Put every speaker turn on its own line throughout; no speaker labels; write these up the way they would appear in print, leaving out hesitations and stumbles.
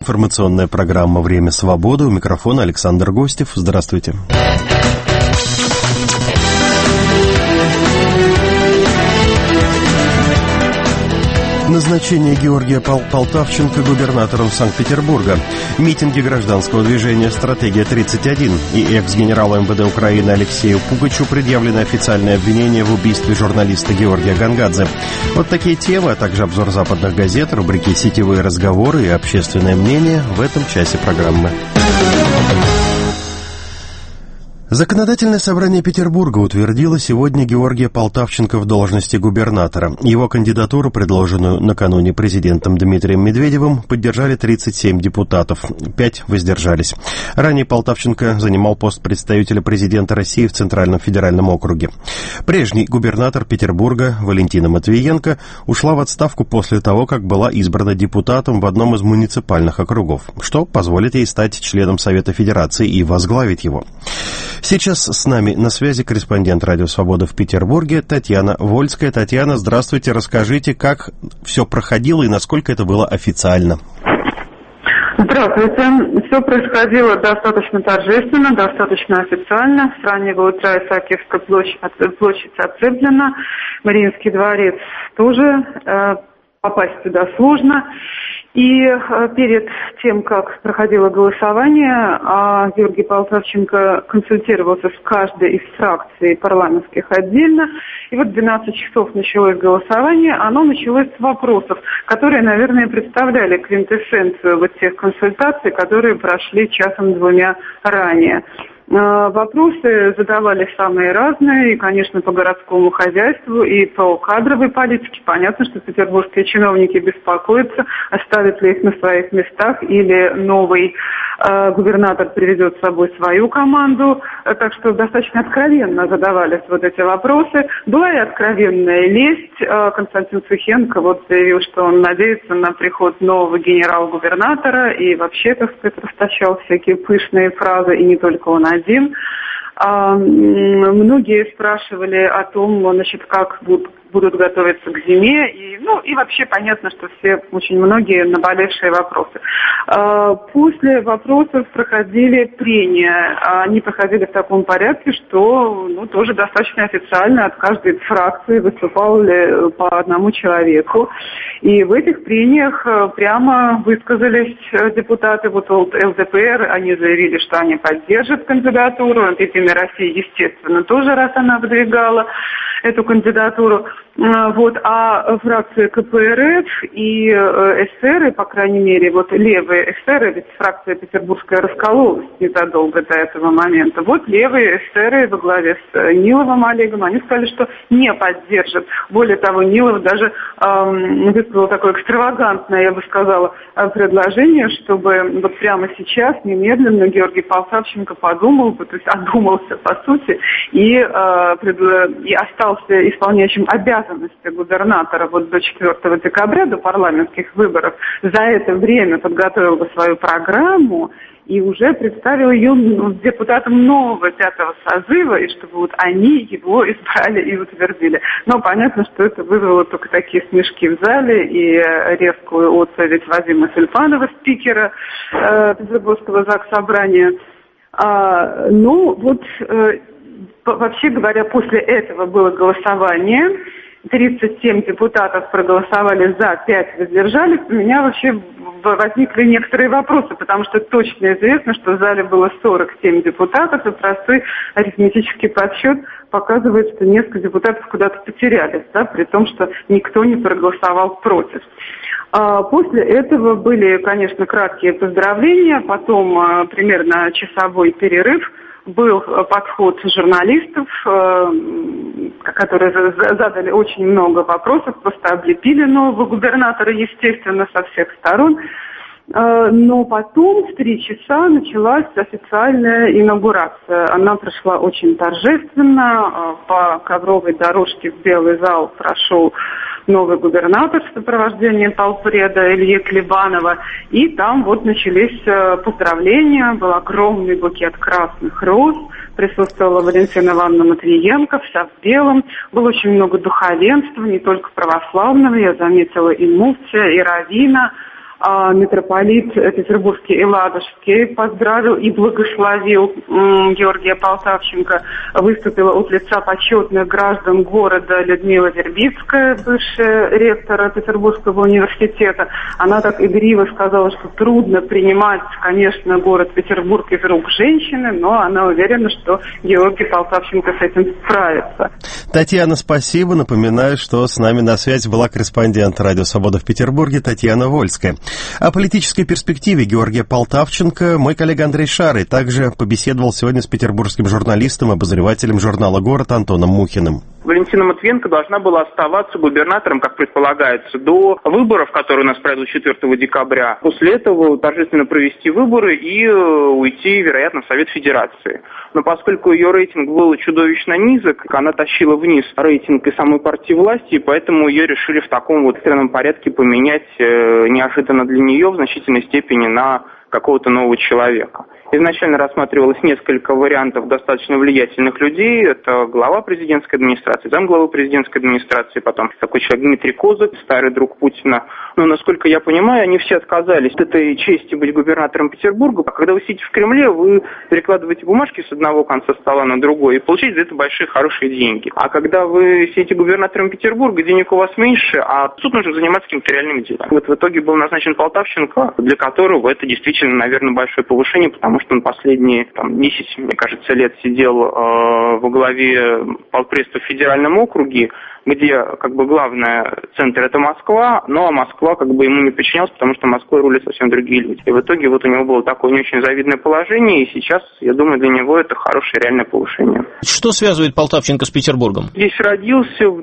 информационная программа «Время свободы». У микрофона Александр Гостев. Здравствуйте. Назначение Георгия Полтавченко губернатором Санкт-Петербурга, митинги гражданского движения «Стратегия-31» и экс-генералу МВД Украины Алексею Пугачу предъявлены официальные обвинения в убийстве журналиста Георгия Гонгадзе. Вот такие темы, а также обзор западных газет, рубрики «Сетевые разговоры» и «Общественное мнение» в этом часе программы. Законодательное собрание Петербурга утвердило сегодня Георгия Полтавченко в должности губернатора. Его кандидатуру, предложенную накануне президентом Дмитрием Медведевым, поддержали 37 депутатов, 5 воздержались. Ранее Полтавченко занимал пост представителя президента России в Центральном федеральном округе. Прежний губернатор Петербурга Валентина Матвиенко ушла в отставку после того, как была избрана депутатом в одном из муниципальных округов, что позволит ей стать членом Совета Федерации и возглавить его. Сейчас с нами на связи корреспондент «Радио Свобода» в Петербурге Татьяна Вольская. Татьяна, здравствуйте. Расскажите, как все проходило и насколько это было официально.
Здравствуйте. Все происходило достаточно торжественно, достаточно официально. С раннего утра Исаакиевская площадь оцеплена, Мариинский дворец тоже, попасть туда сложно. И перед тем, как проходило голосование, Георгий Полтавченко консультировался с каждой из фракций парламентских отдельно. И вот в 12 часов началось голосование. Оно началось с вопросов, которые, наверное, представляли квинтэссенцию вот тех консультаций, которые прошли часом-двумя ранее. Вопросы задавали самые разные, и, конечно, по городскому хозяйству, и по кадровой политике. Понятно, что петербургские чиновники беспокоятся, оставят ли их на своих местах, или новый губернатор приведет с собой свою команду. Так что достаточно откровенно задавались вот эти вопросы. Была и откровенная лесть. Константин Цухенко вот заявил, что он надеется на приход нового генерал-губернатора, и вообще, так сказать, расточал всякие пышные фразы, и не только он один. Многие спрашивали о том, значит, как будут готовиться к зиме, и вообще понятно, что очень многие наболевшие вопросы. После вопросов проходили прения. Они проходили в таком порядке, что тоже достаточно официально от каждой фракции выступали по одному человеку. И в этих прениях прямо высказались депутаты ЛДПР, они заявили, что они поддержат кандидатуру, «Единая Россия», естественно, тоже, раз она выдвигала эту кандидатуру. А фракции КПРФ и эсеры, по крайней мере, левые эсеры, ведь фракция петербургская раскололась незадолго до этого момента. Левые эсеры во главе с Ниловым Олегом, они сказали, что не поддержат. Более того, Нилов даже высказал такое экстравагантное, я бы сказала, предложение, чтобы прямо сейчас, немедленно, Георгий Полтавченко одумался, по сути, и остался исполняющим обязанности губернатора до 4 декабря, до парламентских выборов. За это время подготовил бы свою программу и уже представил ее депутатам нового 5-го созыва, и чтобы они его избрали и утвердили. Но понятно, что это вызвало только такие смешки в зале и резкую отповедь Вадима Сульпанова, спикера Петербургского заксобрания. Вообще говоря, после этого было голосование. 37 депутатов проголосовали за, 5 воздержались. У меня вообще возникли некоторые вопросы, потому что точно известно, что в зале было 47 депутатов, и простой арифметический подсчет показывает, что несколько депутатов куда-то потерялись, при том, что никто не проголосовал против. После этого были, конечно, краткие поздравления, потом примерно часовой перерыв. Был подход журналистов, которые задали очень много вопросов, просто облепили нового губернатора, естественно, со всех сторон. Но потом в 3 часа началась официальная инаугурация. Она прошла очень торжественно. По ковровой дорожке в Белый зал прошел новый губернатор в сопровождении полпреда Ильи Клебанова. И там начались поздравления. Был огромный букет красных роз. Присутствовала Валентина Ивановна Матвиенко, вся в белом. Было очень много духовенства, не только православного. Я заметила и муфтия, и раввина. митрополит Петербургский и Ладожский поздравил и благословил Георгия Полтавченко. Выступила от лица почетных граждан города Людмила Вербицкая, бывшая ректора Петербургского университета. Она так игриво сказала, что трудно принимать, конечно, город Петербург из рук женщины, но она уверена, что Георгий Полтавченко с этим справится.
Татьяна, спасибо. Напоминаю, что с нами на связи была корреспондент «Радио Свобода» в Петербурге Татьяна Вольская. О политической перспективе Георгия Полтавченко мой коллега Андрей Шарый также побеседовал сегодня с петербургским журналистом, обозревателем журнала «Город» Антоном Мухиным.
Валентина Матвиенко должна была оставаться губернатором, как предполагается, до выборов, которые у нас пройдут 4 декабря. После этого торжественно провести выборы и уйти, вероятно, в Совет Федерации. Но поскольку ее рейтинг был чудовищно низок, она тащила вниз рейтинг и самой партии власти, и поэтому ее решили в таком вот экстренном порядке поменять неожиданно для нее в значительной степени на какого-то нового человека. Изначально рассматривалось несколько вариантов достаточно влиятельных людей. Это глава президентской администрации, замглавы президентской администрации, потом такой человек Дмитрий Козак, старый друг Путина. Но, насколько я понимаю, они все отказались от этой чести быть губернатором Петербурга. А когда вы сидите в Кремле, вы перекладываете бумажки с одного конца стола на другой и получаете за это большие, хорошие деньги. А когда вы сидите губернатором Петербурга, денег у вас меньше, а тут нужно заниматься какими-то реальными делами. Вот в итоге был назначен Полтавченко, для которого это действительно, наверное, большое повышение, потому что он последние 10, мне кажется, лет сидел во главе полпредства в федеральном округе, где как бы главный центр это Москва, но Москва как бы ему не подчинялась, потому что Москвой рулят совсем другие люди. И в итоге вот у него было такое не очень завидное положение, и сейчас, я думаю, для него это хорошее реальное повышение.
Что связывает Полтавченко с Петербургом?
Здесь родился, в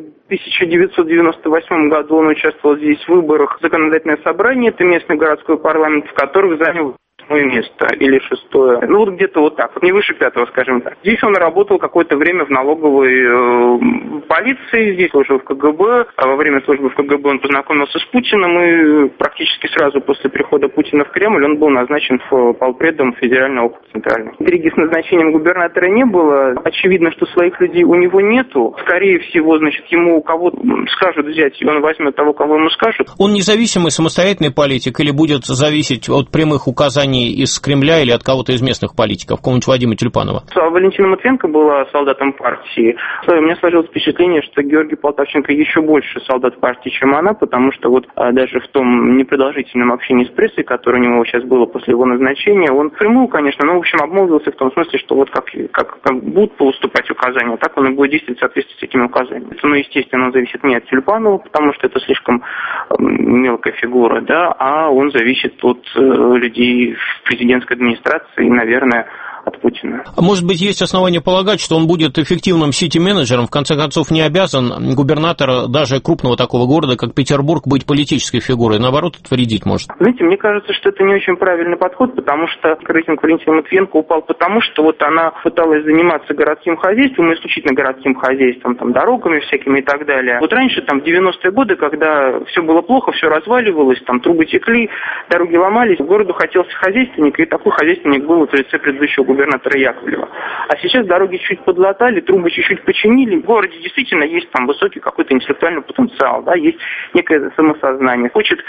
1998 году он участвовал здесь в выборах в законодательное собрание, это местный городской парламент, в которых занял место или 6-е, ну вот где-то вот так, вот не выше 5-го, скажем так. Здесь он работал какое-то время в налоговой полиции, здесь служил в КГБ, а во время службы в КГБ он познакомился с Путиным, и практически сразу после прихода Путина в Кремль он был назначен полпредом Федерального округа Центрального. Интриги с назначением губернатора не было, очевидно, что своих людей у него нету, скорее всего, значит, ему у кого скажут взять, и он возьмет того, кого ему скажут.
Он независимый, самостоятельный политик или будет зависеть от прямых указаний из Кремля или от кого-то из местных политиков, какого-нибудь Вадима Тюльпанова?
Валентина Матвиенко была солдатом партии. У меня сложилось впечатление, что Георгий Полтавченко еще больше солдат партии, чем она, потому что вот даже в том непродолжительном общении с прессой, которое у него сейчас было после его назначения, он впрямую, конечно, но в общем обмолвился в том смысле, что вот как будут поступать указания, так он и будет действовать в соответствии с этими указаниями. Это, естественно, он зависит не от Тюльпанова, потому что это слишком мелкая фигура, да, а он зависит от людей в президентской администрации и, наверное, от Путина.
А может быть, есть основания полагать, что он будет эффективным сити-менеджером, в конце концов, не обязан губернатор даже крупного такого города, как Петербург, быть политической фигурой, наоборот, это вредить может?
Знаете, мне кажется, что это не очень правильный подход, потому что рейтинг Валентины Матвиенко упал потому, что вот она пыталась заниматься городским хозяйством, исключительно городским хозяйством, там, дорогами всякими и так далее. Вот раньше, там, в 90-е годы, когда все было плохо, все разваливалось, там, трубы текли, дороги ломались, городу хотелся хозяйственник, и такой хозяйственник был в лице предыдущего губернатора Яковлева. А сейчас дороги чуть подлатали, трубы чуть-чуть починили. В городе действительно есть там высокий какой-то интеллектуальный потенциал, да, есть некое самосознание. Хочет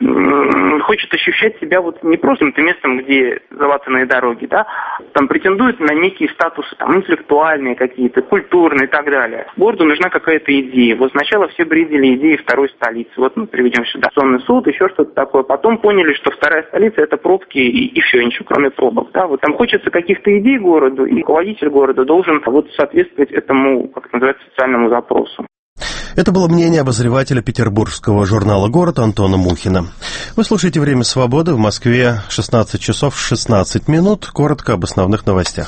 ощущать себя вот не просто местом, где залатанные дороги, да, там претендует на некие статусы, там, интеллектуальные какие-то, культурные и так далее. Городу нужна какая-то идея. Вот сначала все бредили идеи второй столицы. Вот мы приведем сюда сонный суд, еще что-то такое. Потом поняли, что вторая столица это пробки и все, ничего кроме пробок. Да, вот там хочется каких-то идей городу, и руководитель города должен вот соответствовать этому, как это называется, социальному запросу.
Это было мнение обозревателя петербургского журнала «Город» Антона Мухина. Вы слушаете «Время свободы», в Москве 16 часов 16 минут. Коротко об основных новостях.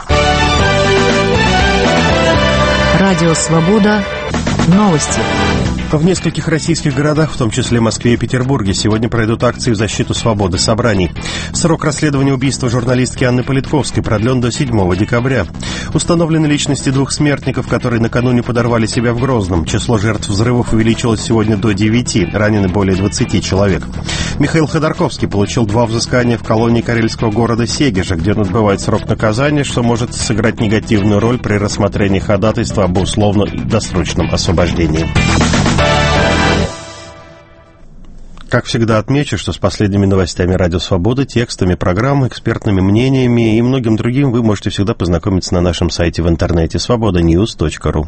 Радио «Свобода». Новости.
В нескольких российских городах, в том числе Москве и Петербурге, сегодня пройдут акции в защиту свободы собраний. Срок расследования убийства журналистки Анны Политковской продлен до 7 декабря. Установлены личности двух смертников, которые накануне подорвали себя в Грозном. Число жертв взрывов увеличилось сегодня до 9, ранены более 20 человек. Михаил Ходорковский получил 2 взыскания в колонии карельского города Сегежа, где он отбывает срок наказания, что может сыграть негативную роль при рассмотрении ходатайства об условно-досрочном освобождении. Как всегда отмечу, что с последними новостями «Радио Свобода», текстами программ, экспертными мнениями и многим другим вы можете всегда познакомиться на нашем сайте в интернете svobodanews.ru.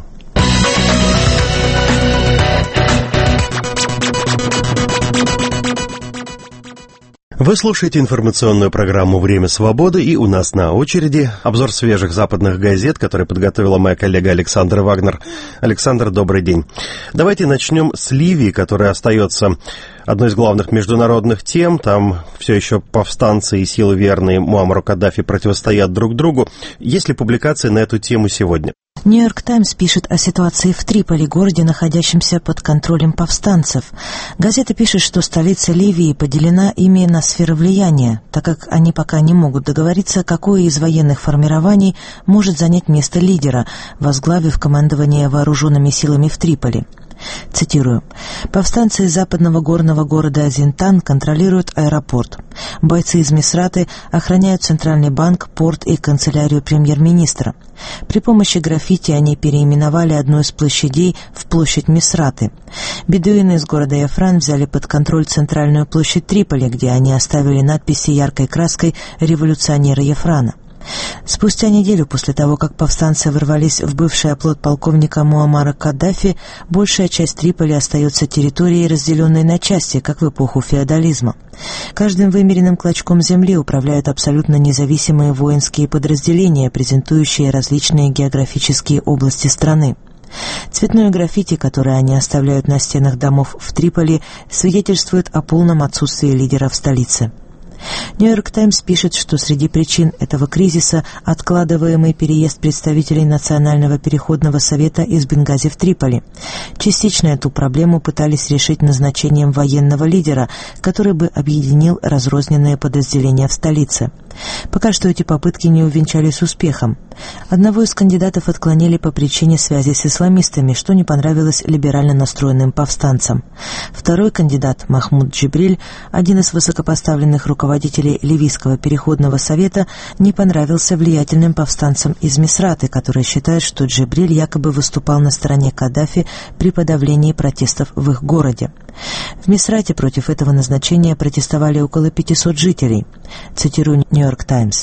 Вы слушаете информационную программу «Время свободы», и у нас на очереди обзор свежих западных газет, который подготовила моя коллега Александра Вагнер. Александр, добрый день. Давайте начнем с Ливии, которая остается одной из главных международных тем. Там все еще повстанцы и силы, верные Муаммару Каддафи, противостоят друг другу. Есть ли публикации на эту тему сегодня?
«Нью-Йорк Таймс» пишет о ситуации в Триполи, городе, находящемся под контролем повстанцев. Газета пишет, что столица Ливии поделена ими на сферы влияния, так как они пока не могут договориться, какое из военных формирований может занять место лидера, возглавив командование вооруженными силами в Триполи. Цитирую. «Повстанцы из западного горного города Азинтан контролируют аэропорт. Бойцы из Мисраты охраняют Центральный банк, порт и канцелярию премьер-министра. При помощи граффити они переименовали одну из площадей в площадь Мисраты. Бедуины из города Яфран взяли под контроль центральную площадь Триполи, где они оставили надписи яркой краской «Революционеры Яфрана». Спустя неделю после того, как повстанцы ворвались в бывший оплот полковника Муаммара Каддафи, большая часть Триполи остается территорией, разделенной на части, как в эпоху феодализма. Каждым вымеренным клочком земли управляют абсолютно независимые воинские подразделения, презентующие различные географические области страны. Цветное граффити, которое они оставляют на стенах домов в Триполи, свидетельствует о полном отсутствии лидера в столице. «Нью-Йорк Таймс» пишет, что среди причин этого кризиса откладываемый переезд представителей Национального переходного совета из Бенгази в Триполи. Частично эту проблему пытались решить назначением военного лидера, который бы объединил разрозненные подразделения в столице. Пока что эти попытки не увенчались успехом. Одного из кандидатов отклонили по причине связи с исламистами, что не понравилось либерально настроенным повстанцам. Второй кандидат, Махмуд Джибриль, один из высокопоставленных руководителей Ливийского переходного совета, не понравился влиятельным повстанцам из Мисраты, которые считают, что Джибриль якобы выступал на стороне Каддафи при подавлении протестов в их городе. В Мисрате против этого назначения протестовали около 500 жителей. Цитирую «Нью-Йорк Таймс».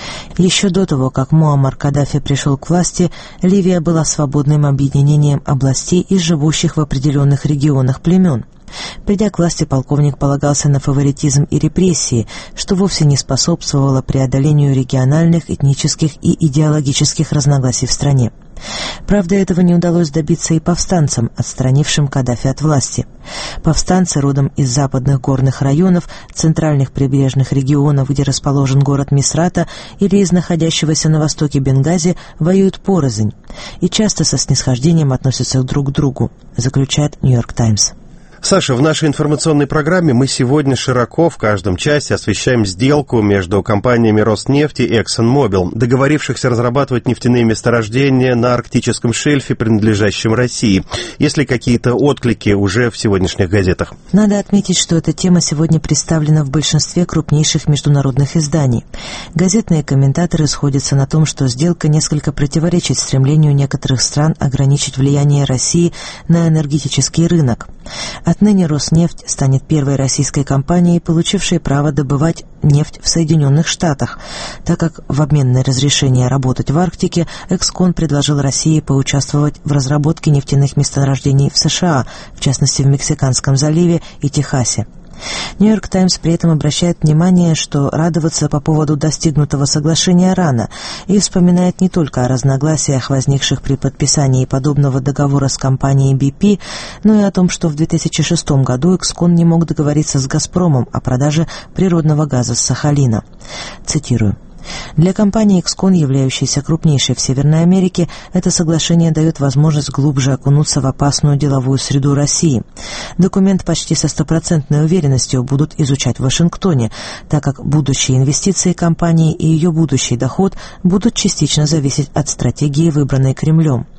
Еще до того, как Муаммар Каддафи пришел к власти, Ливия была свободным объединением областей из живущих в определенных регионах племен. Придя к власти, полковник полагался на фаворитизм и репрессии, что вовсе не способствовало преодолению региональных, этнических и идеологических разногласий в стране. Правда, этого не удалось добиться и повстанцам, отстранившим Каддафи от власти. Повстанцы, родом из западных горных районов, центральных прибрежных регионов, где расположен город Мисрата, или из находящегося на востоке Бенгази, воюют порознь и часто со снисхождением относятся друг к другу, заключает «Нью-Йорк Таймс».
Саша, в нашей информационной программе мы сегодня широко в каждом часе освещаем сделку между компаниями Роснефти и ExxonMobil, договорившихся разрабатывать нефтяные месторождения на арктическом шельфе, принадлежащем России. Есть ли какие-то отклики уже в сегодняшних газетах?
Надо отметить, что эта тема сегодня представлена в большинстве крупнейших международных изданий. Газетные комментаторы сходятся на том, что сделка несколько противоречит стремлению некоторых стран ограничить влияние России на энергетический рынок. Отныне Роснефть станет первой российской компанией, получившей право добывать нефть в Соединенных Штатах, так как в обмен на разрешение работать в Арктике Экскон предложил России поучаствовать в разработке нефтяных месторождений в США, в частности в Мексиканском заливе и Техасе. «Нью-Йорк Таймс» при этом обращает внимание, что радоваться по поводу достигнутого соглашения рано, и вспоминает не только о разногласиях, возникших при подписании подобного договора с компанией BP, но и о том, что в 2006 году Экскон не мог договориться с «Газпромом» о продаже природного газа с Сахалина. Цитирую. Для компании Экскон, являющейся крупнейшей в Северной Америке, это соглашение дает возможность глубже окунуться в опасную деловую среду России. Документ почти со стопроцентной уверенностью будут изучать в Вашингтоне, так как будущие инвестиции компании и ее будущий доход будут частично зависеть от стратегии, выбранной Кремлем.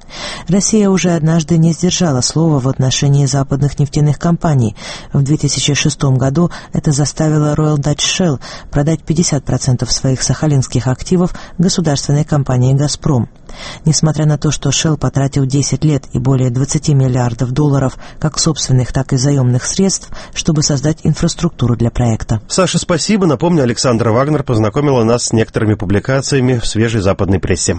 Россия уже однажды не сдержала слова в отношении западных нефтяных компаний. В 2006 году это заставило Royal Dutch Shell продать 50% своих сахалинских активов государственной компании «Газпром». Несмотря на то, что Shell потратил 10 лет и более 20 миллиардов долларов как собственных, так и заемных средств, чтобы создать инфраструктуру для проекта.
Саша, спасибо. Напомню, Александра Вагнер познакомила нас с некоторыми публикациями в свежей западной прессе.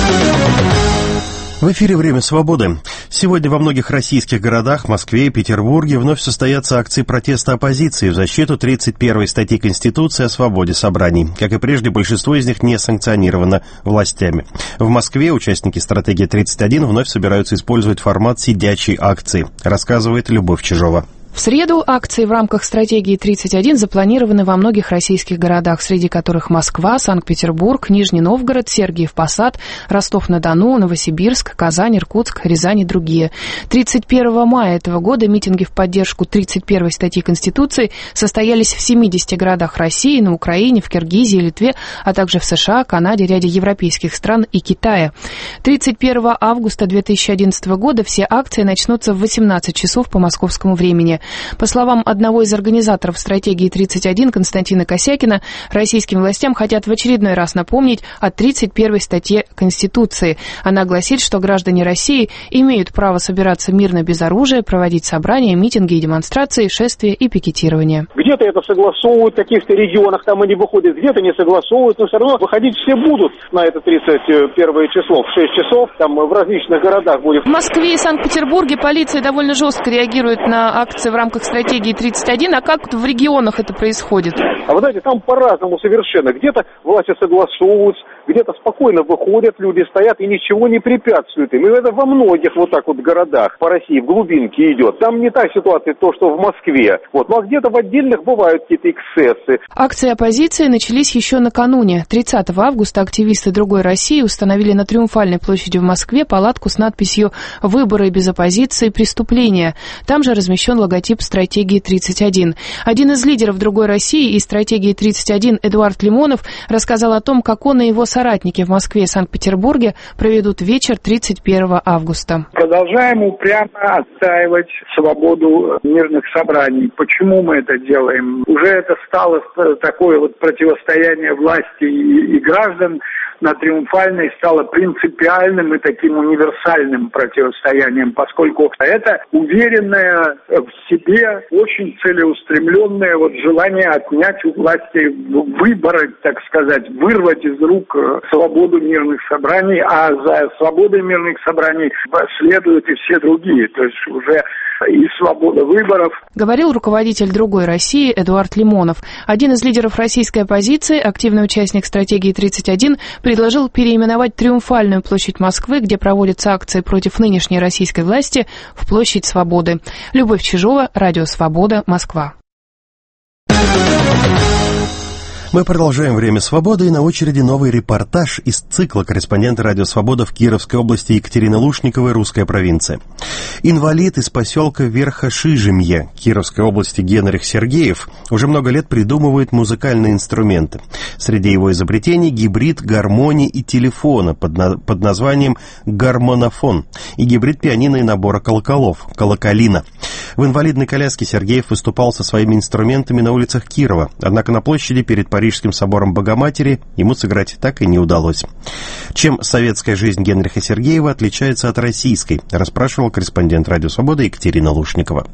В эфире «Время свободы». Сегодня во многих российских городах, Москве и Петербурге вновь состоятся акции протеста оппозиции в защиту 31-й статьи Конституции о свободе собраний. Как и прежде, большинство из них не санкционировано властями. В Москве участники стратегии 31 вновь собираются использовать формат сидячей акции, рассказывает Любовь Чижова.
В среду акции в рамках стратегии 31 запланированы во многих российских городах, среди которых Москва, Санкт-Петербург, Нижний Новгород, Сергиев Посад, Ростов-на-Дону, Новосибирск, Казань, Иркутск, Рязань и другие. 31 мая этого года митинги в поддержку 31 статьи Конституции состоялись в 70 городах России, на Украине, в Киргизии, Литве, а также в США, Канаде, ряде европейских стран и Китая. 31 августа 2011 года все акции начнутся в 18 часов по московскому времени. По словам одного из организаторов стратегии 31 Константина Косякина, российским властям хотят в очередной раз напомнить о 31 статье Конституции. Она гласит, что граждане России имеют право собираться мирно без оружия, проводить собрания, митинги и демонстрации, шествия и пикетирования.
Где-то это согласовывают в каких-то регионах, там они выходят, где-то не согласовывают, но все равно выходить все будут на это 31 число, в 6 часов, там в различных городах будет.
В Москве и Санкт-Петербурге полиция довольно жестко реагирует на акции в рамках стратегии 31, а как в регионах это происходит?
А вы знаете, там по-разному совершенно. Где-то власти согласовываются, где-то спокойно выходят, люди стоят и ничего не препятствует им. И это во многих вот так вот городах по России, в глубинке идет. Там не та ситуация, то, что в Москве. Вот. Ну а где-то в отдельных бывают какие-то эксцессы.
Акции оппозиции начались еще накануне. 30 августа активисты «Другой России» установили на Триумфальной площади в Москве палатку с надписью «Выборы без оппозиции – преступление». Там же размещен логотип стратегии 31. Один из лидеров «Другой России» и стратегии 31 Эдуард Лимонов рассказал о том, как он и его соратники в Москве и Санкт-Петербурге проведут вечер 31 августа.
Продолжаем упрямо отстаивать свободу мирных собраний. Почему мы это делаем? Уже это стало такое вот противостояние власти и граждан. На Триумфальной стало принципиальным и таким универсальным противостоянием, поскольку это уверенное в себе, очень целеустремленное вот желание отнять у власти, выбороть, так сказать, вырвать из рук свободу мирных собраний, а за свободой мирных собраний следуют и все другие, то есть уже и свобода выборов.
Говорил руководитель «Другой России» Эдуард Лимонов. Один из лидеров российской оппозиции, активный участник стратегии 31, предложил переименовать Триумфальную площадь Москвы, где проводятся акции против нынешней российской власти, в Площадь Свободы. Любовь Чижова, Радио Свобода, Москва.
Мы продолжаем «Время свободы», и на очереди новый репортаж из цикла корреспондента «Радио Свобода» в Кировской области Екатерины Лушниковой, «Русская провинция». Инвалид из поселка Верхошижемье Кировской области Генрих Сергеев уже много лет придумывает музыкальные инструменты. Среди его изобретений гибрид гармонии и телефона под названием гармонофон и гибрид пианино и набора колоколов – колоколина. В инвалидной коляске Сергеев выступал со своими инструментами на улицах Кирова, однако на площади перед Парижским собором Богоматери ему сыграть так и не удалось. Чем советская жизнь Генриха Сергеева отличается от российской, расспрашивал корреспондент «Радио Свобода» Екатерина Лушникова.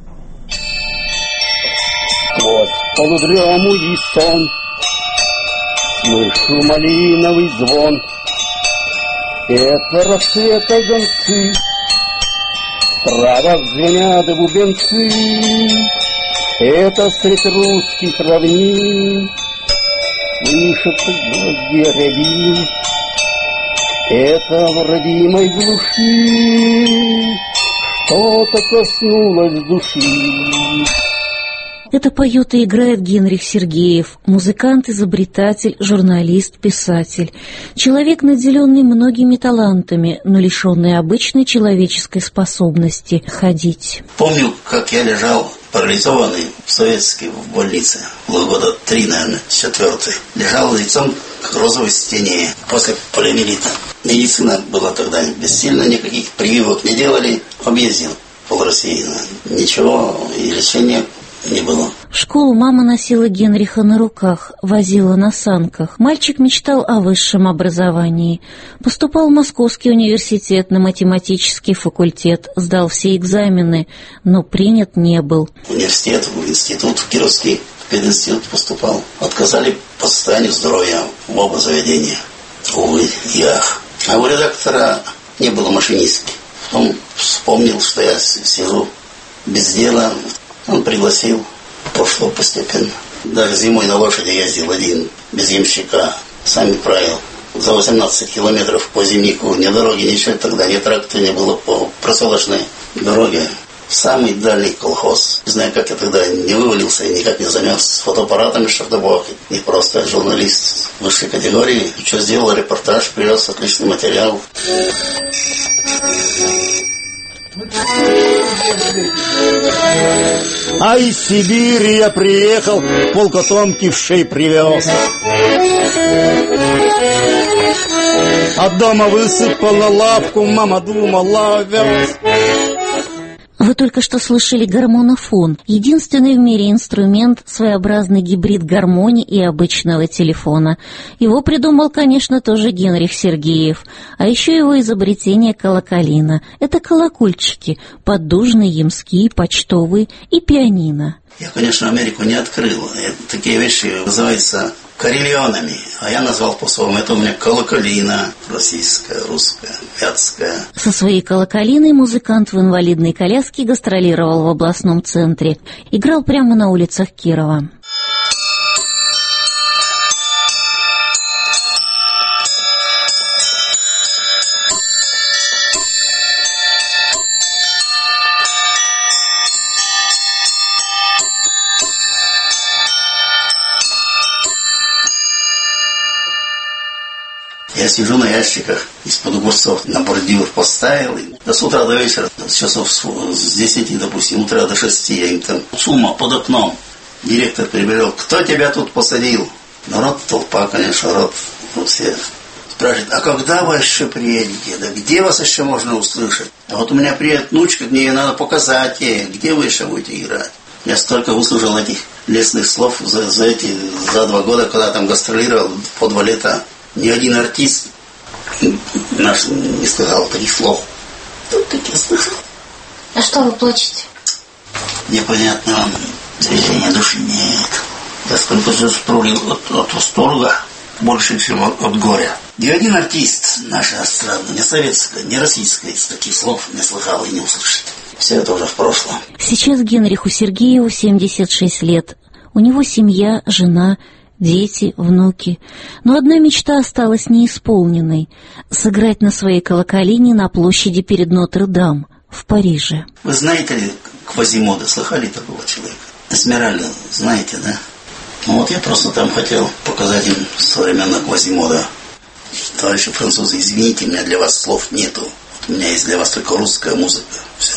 Сквозь полудрему и сон слышу малиновый звон. Это рассвета гонцы, в травах звенят бубенцы. Это средь русских равнин слышится гроздья рябин. Это в родимой глуши что-то коснулось души.
Это поет и играет Генрих Сергеев, музыкант, изобретатель, журналист, писатель. Человек, наделенный многими талантами, но лишенный обычной человеческой способности ходить.
Помню, как я лежал парализованный в советской в больнице. Было года 3, наверное, 4. Лежал лицом к как розовые стене после полиомиелита. Медицина была тогда бессильна, никаких прививок не делали. Объездил пол России. Ничего, и лечения не было.
В школу мама носила Генриха на руках, возила на санках. Мальчик мечтал о высшем образовании. Поступал в Московский университет на математический факультет, сдал все экзамены, но принят не был.
В институт в Кировский пединститут поступал. Отказали по состоянию здоровья в оба заведения. Увы и ах. А у редактора не было машинистки. Он вспомнил, что я сижу без дела. Он пригласил, пошло постепенно. Даже зимой на лошади ездил один, без ямщика, сами правил. За 18 километров по зимнику, ни дороги, ничего тогда, ни трактора не было по проселочной дороге. Самый дальний колхоз. Не знаю, как я тогда не вывалился и никак не замерз с фотоаппаратами, чтобы не просто журналист высшей категории. Что сделал, репортаж, привез отличный материал.
А из Сибири я приехал, полкотомки в шей привез. От дома высыпал на лавку, мама думала, овес.
Вы только что слышали гармонофон. Единственный в мире инструмент, своеобразный гибрид гармонии и обычного телефона. Его придумал, конечно, тоже Генрих Сергеев. А еще его изобретение колоколина. Это колокольчики, поддужные, ямские, почтовые и пианино.
Я, конечно, Америку не открыл. Такие вещи называются карельонами. А я назвал по-своему. Это у меня колоколина. Российская, русская, вятская.
Со своей колоколиной музыкант в инвалидной коляске гастролировал в областном центре. Играл прямо на улицах Кирова.
Я сижу на ящиках, из-под огурцов на бордюр поставил. И с утра до вечера, с часов с 10, допустим, утра до 6, я им там сумма под окном. Директор прибежал, кто тебя тут посадил? Народ, толпа, конечно, народ, все. Спрашивает, а когда вы еще приедете? Да где вас еще можно услышать? А вот у меня приедет внучка, мне ее надо показать, где вы еще будете играть? Я столько выслушал этих лестных слов за 2 года, когда там гастролировал по 2 лета. Ни один артист наш не сказал таких слов. Тут такие слышал.
А что вы плачете?
Непонятно вам. Движения души нет. Я сколько же пролил от восторга, больше, чем от горя. Ни один артист нашей эстрады, не советская, не российская, из таких слов не слыхал и не услышит. Все это уже в прошлом.
Сейчас Генриху Сергееву 76 лет. У него семья, жена, дети, внуки. Но одна мечта осталась неисполненной — сыграть на своей колоколине на площади перед Нотр-Дам в Париже.
Вы знаете ли Квазимода? Слыхали такого человека? Эсмеральда, знаете, да? Ну вот я просто там хотел показать им современно Квазимода. Товарищи французы, извините, у меня для вас слов нету. У меня есть для вас только русская музыка. Все.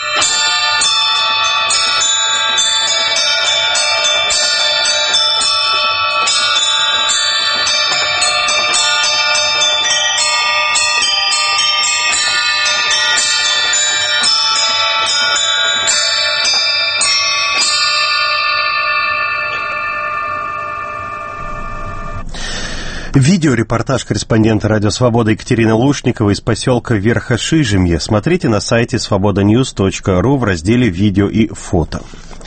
Видеорепортаж корреспондента «Радио Свобода» Екатерины Лушниковой из поселка Верхошижемье смотрите на сайте svobodanews.ru в разделе «Видео и фото».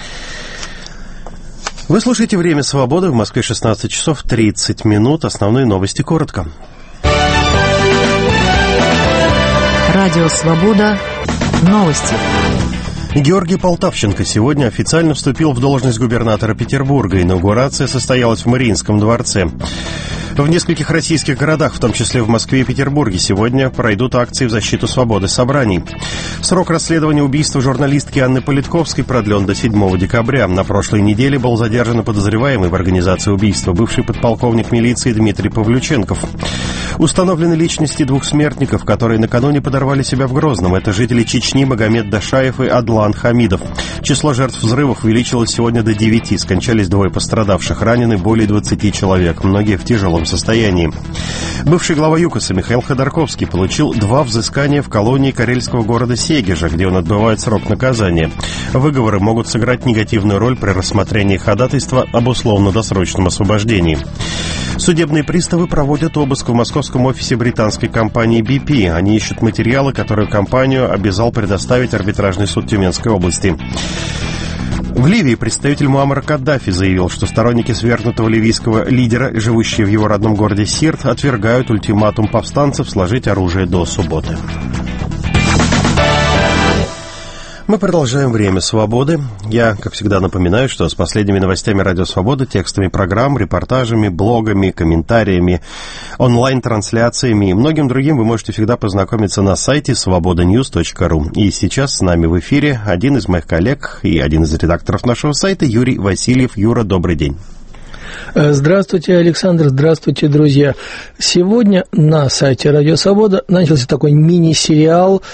Вы слушаете «Время свободы», в Москве 16 часов 30 минут. Основные новости коротко.
Радио Свобода. Новости.
Георгий Полтавченко сегодня официально вступил в должность губернатора Петербурга. Инаугурация состоялась в Мариинском дворце. В нескольких российских городах, в том числе в Москве и Петербурге, сегодня пройдут акции в защиту свободы собраний. Срок расследования убийства журналистки Анны Политковской продлен до 7 декабря. На прошлой неделе был задержан подозреваемый в организации убийства бывший подполковник милиции Дмитрий Павлюченков. Установлены личности 2 смертников, которые накануне подорвали себя в Грозном. Это жители Чечни Магомед Дашаев и Адлан Хамидов. Число жертв взрывов увеличилось сегодня до 9. Скончались 2 пострадавших, ранены более 20 человек, многие в тяжелом тяжелом состоянии. Бывший глава ЮКОСа Михаил Ходорковский получил 2 взыскания в колонии карельского города Сегежа, где он отбывает срок наказания. Выговоры могут сыграть негативную роль при рассмотрении ходатайства об условно-досрочном освобождении. Судебные приставы проводят обыск в московском офисе британской компании BP. Они ищут материалы, которые компанию обязал предоставить арбитражный суд Тюменской области. В Ливии представитель Муаммара Каддафи заявил, что сторонники свергнутого ливийского лидера, живущие в его родном городе Сирт, отвергают ультиматум повстанцев сложить оружие до субботы. Мы продолжаем «Время свободы». Я, как всегда, напоминаю, что с последними новостями «Радио Свобода», текстами программ, репортажами, блогами, комментариями, онлайн-трансляциями и многим другим вы можете всегда познакомиться на сайте svobodanews.ru. И сейчас с нами в эфире один из моих коллег и один из редакторов нашего сайта Юрий Васильев. Юра, добрый день.
Здравствуйте, Александр, здравствуйте, друзья. Сегодня на сайте «Радио Свобода» начался такой мини-сериал,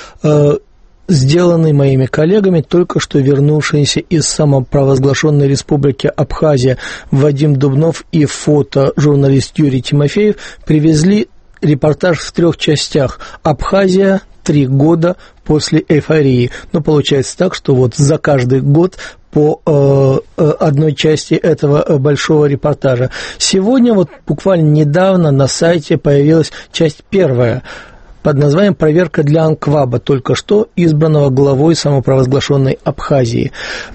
сделанный моими коллегами, только что вернувшиеся из самопровозглашенной республики Абхазия Вадим Дубнов и фотожурналист Юрий Тимофеев привезли репортаж в 3 частях. Абхазия 3 года после эйфории. Но получается так, что вот за каждый год по одной части этого большого репортажа. Сегодня вот буквально недавно на сайте появилась часть 1 под названием «Проверка для Анкваба», только что избранного главой самопровозглашенной Абхазии.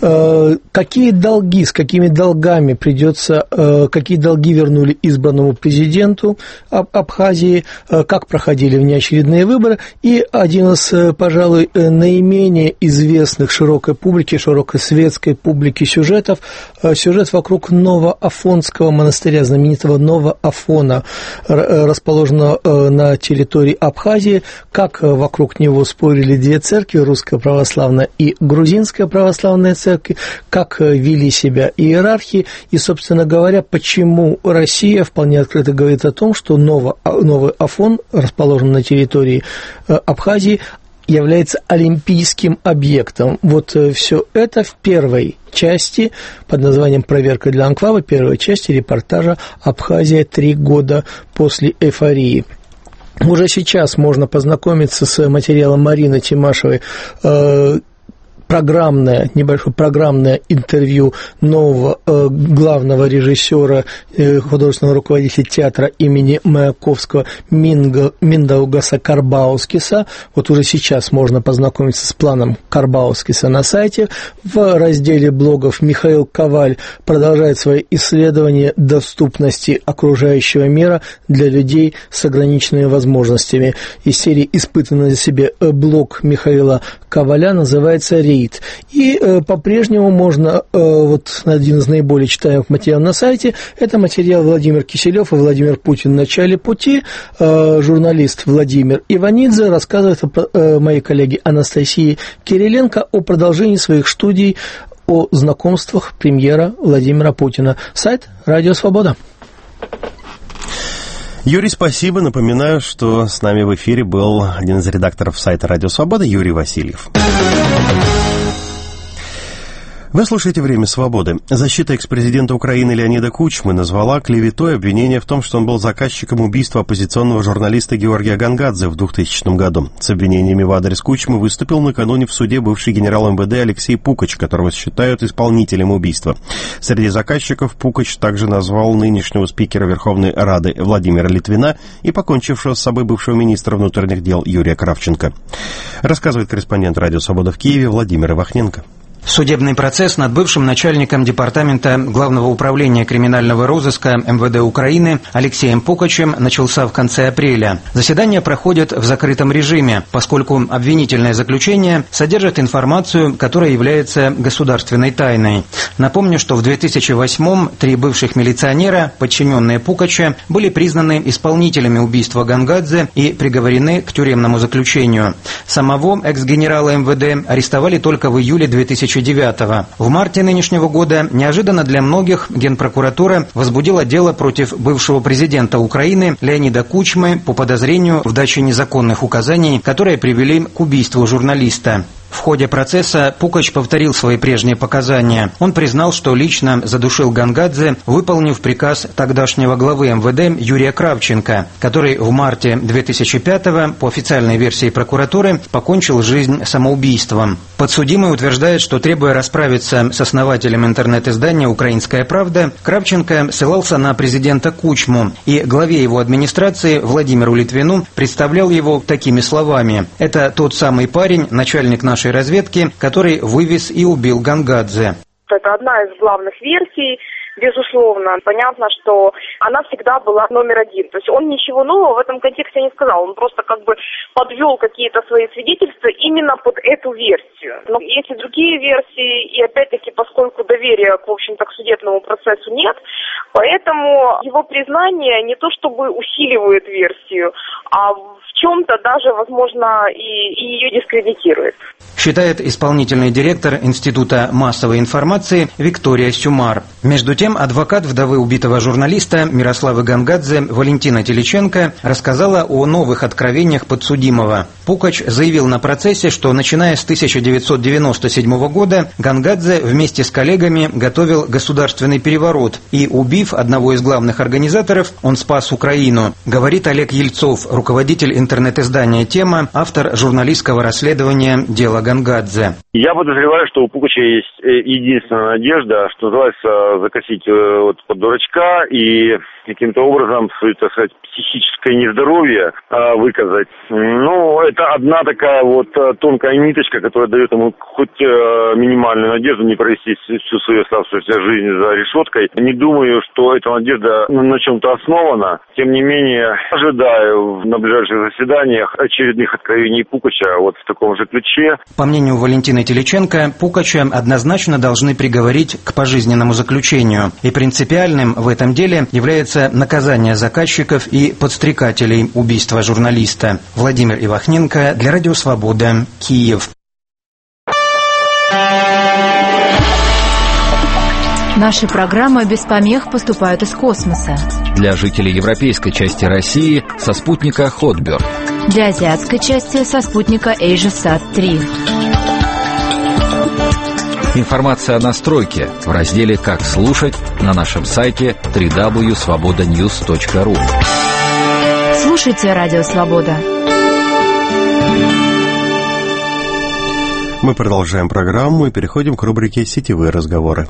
Какие долги, с какими долгами придется, какие долги вернули избранному президенту Абхазии, как проходили внеочередные выборы, и один из, пожалуй, наименее известных широкой публике, широкосветской публике сюжет вокруг Новоафонского монастыря, знаменитого Новоафона, расположенного на территории Абхазии, как вокруг него спорили 2 церкви, русская православная и грузинская православная церкви, как вели себя иерархи, и, собственно говоря, почему Россия вполне открыто говорит о том, что Новый Афон, расположен на территории Абхазии, является олимпийским объектом. Вот все это в 1 части под названием «Проверка для Анкваба», 1 части репортажа «Абхазия 3 года после эйфории». Уже сейчас можно познакомиться с материалом Марины Тимашевой, небольшое программное интервью нового главного режиссера, художественного руководителя театра имени Маяковского Миндаугаса Карбаускиса. Вот уже сейчас можно познакомиться с планом Карбаускиса на сайте. В разделе блогов Михаил Коваль продолжает свои исследования доступности окружающего мира для людей с ограниченными возможностями. Из серии «Испытанный на себе» блог Михаила Коваля называется «Рейд». И по-прежнему можно, вот один из наиболее читаемых материалов на сайте, это материал Владимир Киселев и Владимир Путин в начале пути. Журналист Владимир Иванидзе рассказывает моей коллеге Анастасии Кириленко о продолжении своих студий о знакомствах премьера Владимира Путина. Сайт «Радио Свобода».
Юрий, спасибо. Напоминаю, что с нами в эфире был один из редакторов сайта «Радио Свобода» Юрий Васильев. Вы слушаете «Время свободы». Защита экс-президента Украины Леонида Кучмы назвала клеветой обвинение в том, что он был заказчиком убийства оппозиционного журналиста Георгия Гонгадзе в 2000 году. С обвинениями в адрес Кучмы выступил накануне в суде бывший генерал МВД Алексей Пукач, которого считают исполнителем убийства. Среди заказчиков Пукач также назвал нынешнего спикера Верховной Рады Владимира Литвина и покончившего с собой бывшего министра внутренних дел Юрия Кравченко. Рассказывает корреспондент «Радио Свобода» в Киеве Владимир Ивахненко.
Судебный процесс над бывшим начальником департамента Главного управления криминального розыска МВД Украины Алексеем Пукачем начался в конце апреля. Заседания проходят в закрытом режиме, поскольку обвинительное заключение содержит информацию, которая является государственной тайной. Напомню, что в 2008-м 3 бывших милиционера, подчиненные Пукача, были признаны исполнителями убийства Гонгадзе и приговорены к тюремному заключению. Самого экс-генерала МВД арестовали только в июле 2009-го. В марте нынешнего года неожиданно для многих Генпрокуратура возбудила дело против бывшего президента Украины Леонида Кучмы по подозрению в даче незаконных указаний, которые привели к убийству журналиста. В ходе процесса Пукач повторил свои прежние показания. Он признал, что лично задушил Гангадзе, выполнив приказ тогдашнего главы МВД Юрия Кравченко, который в марте 2005-го, по официальной версии прокуратуры, покончил жизнь самоубийством. Подсудимый утверждает, что, требуя расправиться с основателем интернет-издания «Украинская правда», Кравченко ссылался на президента Кучму, и главе его администрации Владимиру Литвину представлял его такими словами: «Это тот самый парень, начальник нашей разведки, который вывез и убил Гангадзе».
Это одна из главных версий. Безусловно, понятно, что она всегда была номер один. То есть он ничего нового в этом контексте не сказал. Он просто как бы подвел какие-то свои свидетельства именно под эту версию. Но есть и другие версии, и опять-таки, поскольку доверия, в общем-то, к судебному процессу нет, поэтому его признание не то чтобы усиливает версию, а в чем-то даже, возможно, и ее дискредитирует.
Считает исполнительный директор Института массовой информации Виктория Сюмар. Между тем, адвокат вдовы убитого журналиста Мирославы Гангадзе Валентина Теличенко рассказала о новых откровениях подсудимого. Пукач заявил на процессе, что начиная с 1997 года Гангадзе вместе с коллегами готовил государственный переворот, и, убив одного из главных организаторов, он спас Украину. Говорит Олег Ельцов, руководитель интернет-издания «Тема», автор журналистского расследования «Дело Гангадзе».
Я подозреваю, что у Пукача есть единственная надежда, что называется, закосить под дурачка и каким-то образом свое, так сказать, психическое нездоровье выказать. Ну, это одна такая вот тонкая ниточка, которая дает ему хоть минимальную надежду не провести всю свою оставшуюся жизнь за решеткой. Не думаю, что эта надежда на чем-то основана. Тем не менее, ожидаю на ближайших заседаниях очередных откровений Пукача вот в таком же ключе.
По мнению Валентины Теличенко, Пукача однозначно должны приговорить к пожизненному заключению. И принципиальным в этом деле является наказание заказчиков и подстрекателей убийства журналиста. Владимир Ивахненко для Радио Свобода, Киев.
Наши программы без помех поступают из космоса.
Для жителей европейской части России со спутника Хотберг.
Для азиатской части со спутника AsiaSat-3.
Информация о настройке в разделе «Как слушать» на нашем сайте www.svobodanews.ru.
Слушайте Радио Свобода.
Мы продолжаем программу и переходим к рубрике «Сетевые разговоры».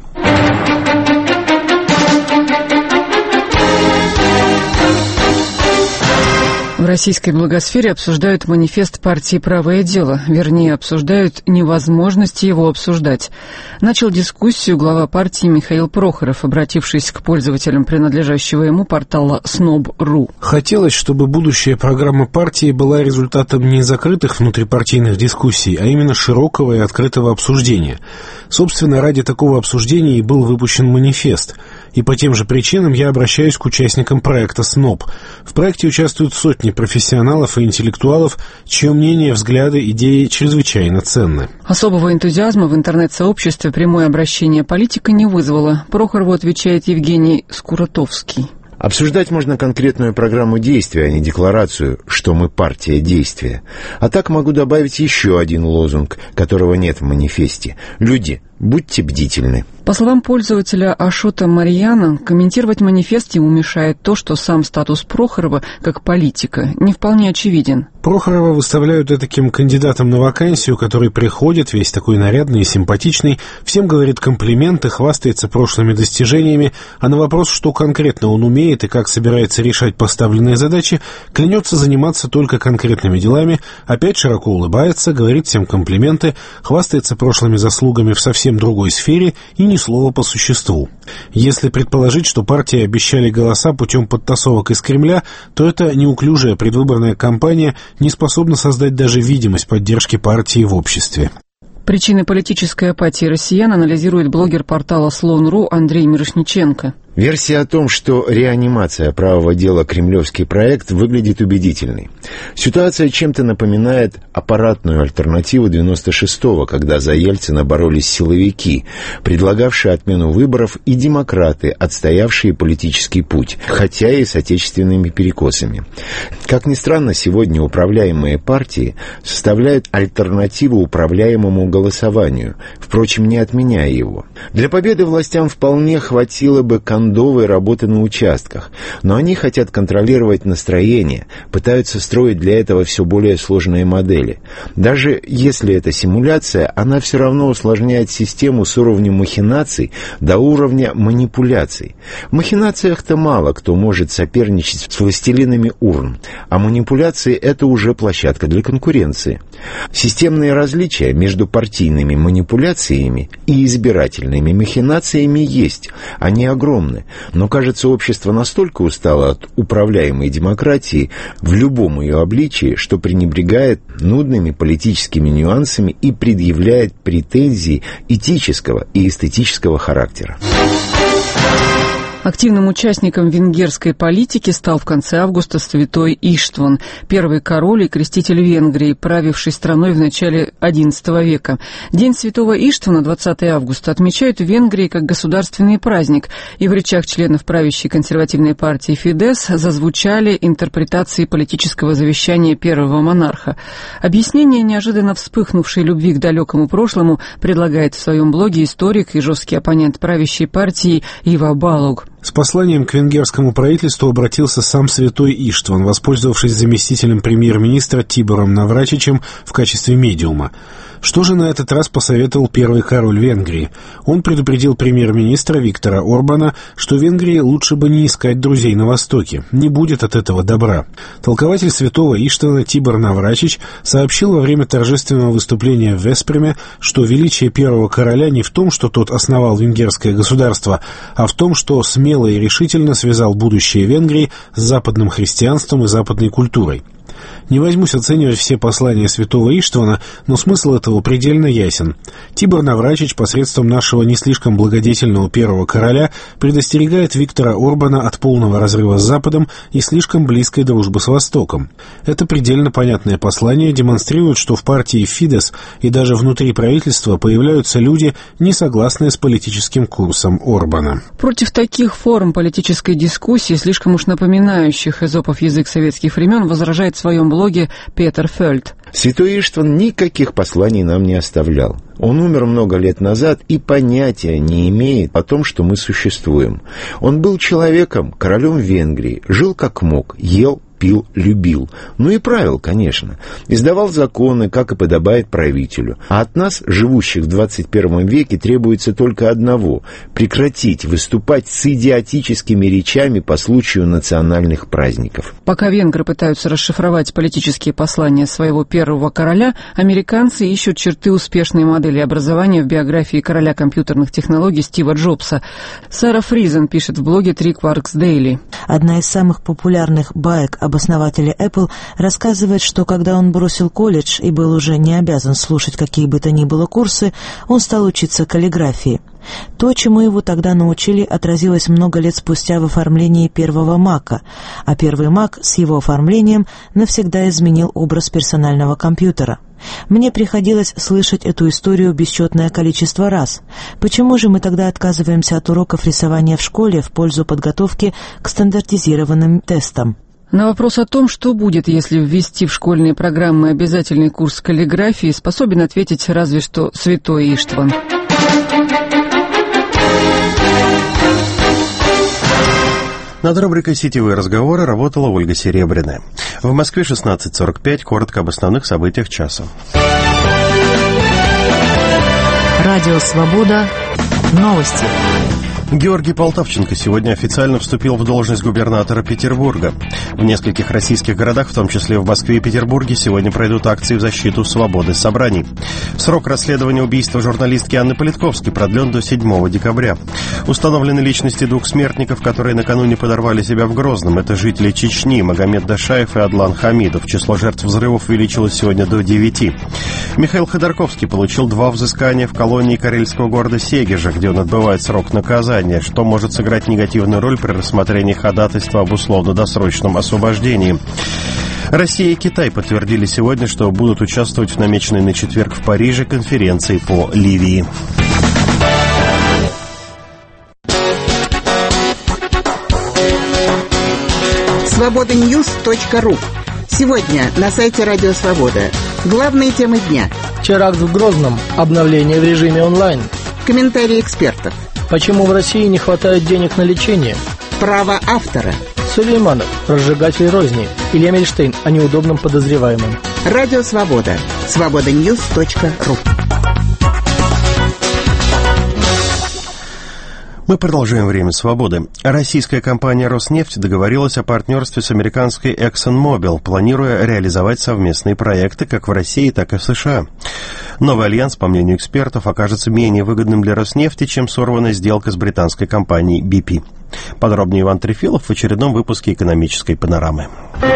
В российской блогосфере обсуждают манифест партии «Правое дело». Вернее, обсуждают невозможность его обсуждать. Начал дискуссию глава партии Михаил Прохоров, обратившись к пользователям принадлежащего ему портала Snob.ru.
Хотелось, чтобы будущая программа партии была результатом не закрытых внутрипартийных дискуссий, а именно широкого и открытого обсуждения. Собственно, ради такого обсуждения и был выпущен манифест. И по тем же причинам я обращаюсь к участникам проекта «СНОБ». В проекте участвуют сотни профессионалов и интеллектуалов, чье мнение, взгляды, идеи чрезвычайно ценны.
Особого энтузиазма в интернет-сообществе прямое обращение политика не вызвало. Прохорову отвечает Евгений Скуратовский.
Обсуждать можно конкретную программу действия, а не декларацию, что мы партия действия. А так могу добавить еще один лозунг, которого нет в манифесте. Люди, будьте бдительны.
По словам пользователя Ашота Марьяна, комментировать манифест ему мешает то, что сам статус Прохорова, как политика, не вполне очевиден.
Прохорова выставляют этаким кандидатом на вакансию, который приходит, весь такой нарядный и симпатичный, всем говорит комплименты, хвастается прошлыми достижениями, а на вопрос, что конкретно он умеет и как собирается решать поставленные задачи, клянется заниматься только конкретными делами, опять широко улыбается, говорит всем комплименты, хвастается прошлыми заслугами в совсем другой сфере и ни слова по существу. Если предположить, что партии обещали голоса путем подтасовок из Кремля, то эта неуклюжая предвыборная кампания не способна создать даже видимость поддержки партии в обществе.
Причины политической апатии россиян анализирует блогер портала Слон.ру Андрей Мирошниченко.
Версия о том, что реанимация правого дела «Кремлевский проект» выглядит убедительной. Ситуация чем-то напоминает аппаратную альтернативу 96-го, когда за Ельцина боролись силовики, предлагавшие отмену выборов, и демократы, отстоявшие политический путь, хотя и с отечественными перекосами. Как ни странно, сегодня управляемые партии составляют альтернативу управляемому голосованию, впрочем, не отменяя его. Для победы властям вполне хватило бы кондовой работы на участках, но они хотят контролировать настроение, пытаются строить для этого все более сложные модели. Даже если это симуляция, она все равно усложняет систему с уровня махинаций до уровня манипуляций. В махинациях-то мало кто может соперничать с властелинами урн, а манипуляции — это уже площадка для конкуренции. Системные различия между партийными манипуляциями и избирательными махинациями есть, они огромны. Но, кажется, общество настолько устало от управляемой демократии в любом ее обличии, что пренебрегает нудными политическими нюансами и предъявляет претензии этического и эстетического характера.
Активным участником венгерской политики стал в конце августа святой Иштван, первый король и креститель Венгрии, правивший страной в начале XI века. День святого Иштвана, 20 августа, отмечают в Венгрии как государственный праздник, и в речах членов правящей консервативной партии Фидес зазвучали интерпретации политического завещания первого монарха. Объяснение неожиданно вспыхнувшей любви к далекому прошлому предлагает в своем блоге историк и жесткий оппонент правящей партии Ива Балуг.
С посланием к венгерскому правительству обратился сам святой Иштван, воспользовавшись заместителем премьер-министра Тибором Наврачичем в качестве медиума. Что же на этот раз посоветовал первый король Венгрии? Он предупредил премьер-министра Виктора Орбана, что Венгрии лучше бы не искать друзей на Востоке, не будет от этого добра. Толкователь святого Иштвана Тибор Наврачич сообщил во время торжественного выступления в Веспреме, что величие первого короля не в том, что тот основал венгерское государство, а в том, что смело и решительно связал будущее Венгрии с западным христианством и западной культурой. Не возьмусь оценивать все послания святого Иштвана, но смысл этого предельно ясен. Тибор Наврачич посредством нашего не слишком благодетельного первого короля предостерегает Виктора Орбана от полного разрыва с Западом и слишком близкой дружбы с Востоком. Это предельно понятное послание демонстрирует, что в партии Фидес и даже внутри правительства появляются люди, не согласные с политическим курсом Орбана.
Против таких форм политической дискуссии, слишком уж напоминающих эзопов язык советских времен, возражает в своем блоге Петер Фельд.
Святой Иштван никаких посланий нам не оставлял. Он умер много лет назад и понятия не имеет о том, что мы существуем. Он был человеком, королем Венгрии, жил как мог, ел, пил, любил. Ну и правил, конечно. Издавал законы, как и подобает правителю. А от нас, живущих в 21 веке, требуется только одного – прекратить выступать с идиотическими речами по случаю национальных праздников.
Пока венгры пытаются расшифровать политические послания своего первого короля, американцы ищут черты успешной модели образования в биографии короля компьютерных технологий Стива Джобса. Сара Фризен пишет в блоге Three Quarks Daily.
Одна из самых популярных баек об основателе Apple рассказывает, что когда он бросил колледж и был уже не обязан слушать какие бы то ни было курсы, он стал учиться каллиграфии. То, чему его тогда научили, отразилось много лет спустя в оформлении первого Мака, а первый Мак с его оформлением навсегда изменил образ персонального компьютера. Мне приходилось слышать эту историю бесчетное количество раз. Почему же мы тогда отказываемся от уроков рисования в школе в пользу подготовки к стандартизированным тестам?
На вопрос о том, что будет, если ввести в школьные программы обязательный курс каллиграфии, способен ответить разве что святой Иштван.
Над рубрикой «Сетевые разговоры» работала Ольга Серебряная. В Москве 16:45. Коротко об основных событиях часа.
Радио «Свобода». Новости.
Георгий Полтавченко сегодня официально вступил в должность губернатора Петербурга. В нескольких российских городах, в том числе в Москве и Петербурге, сегодня пройдут акции в защиту свободы собраний. Срок расследования убийства журналистки Анны Политковской продлен до 7 декабря. Установлены личности двух смертников, которые накануне подорвали себя в Грозном. Это жители Чечни Магомед Дашаев и Адлан Хамидов. Число жертв взрывов увеличилось сегодня до 9. Михаил Ходорковский получил 2 взыскания в колонии карельского города Сегежа, где он отбывает срок наказания. заседания, что может сыграть негативную роль при рассмотрении ходатайства об условно-досрочном освобождении. Россия и Китай подтвердили сегодня, что будут участвовать в намеченной на четверг в Париже конференции по Ливии.
Свобода-Ньюс.ру. Сегодня на сайте Радио Свобода. Главные темы дня.
Теракт в Грозном. Обновление в режиме онлайн.
Комментарии экспертов.
Почему в России не хватает денег на лечение?
Право автора.
Сулейманов, разжигатель розни. Илья Мельштейн о неудобном подозреваемом.
Радио Свобода. Свобода-Ньюс.ру.
Мы продолжаем «Время свободы». Российская компания «Роснефть» договорилась о партнерстве с американской ExxonMobil, планируя реализовать совместные проекты как в России, так и в США. Новый альянс, по мнению экспертов, окажется менее выгодным для «Роснефти», чем сорванная сделка с британской компанией BP. Подробнее Иван Трефилов в очередном выпуске «Экономической панорамы».